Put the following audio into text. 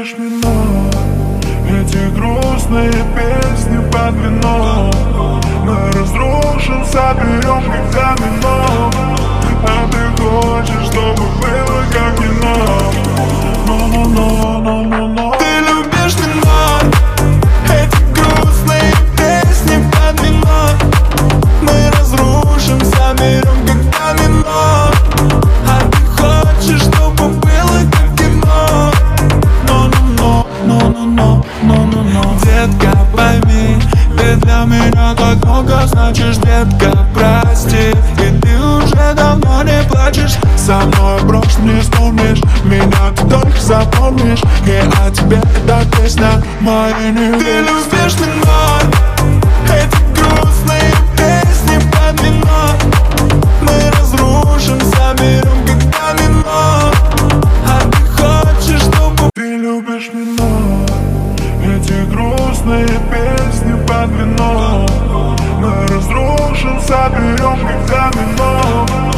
любишь меня, эти грустные песни под вино. Мы разрушим, соберем как домино. А ты хочешь, чтобы было как кино. Но. Ты любишь меня, эти грустные песни под вино. Мы разрушим, соберем как домино. А ты хочешь, чтобы было как кино. Но. Детка, пойми, ты для меня так много значишь, детка, прости. И ты уже давно не плачешь. Со мной брошь не вспомнишь, меня ты только запомнишь. И о тебе эта песня моей не. Ты любишь меня, эти грустные песни под вино. Мы разрушим, соберем как домино. А ты хочешь, чтобы... Ты любишь меня, эти грустные песни под вино. Мы разрушим, соберем как домино.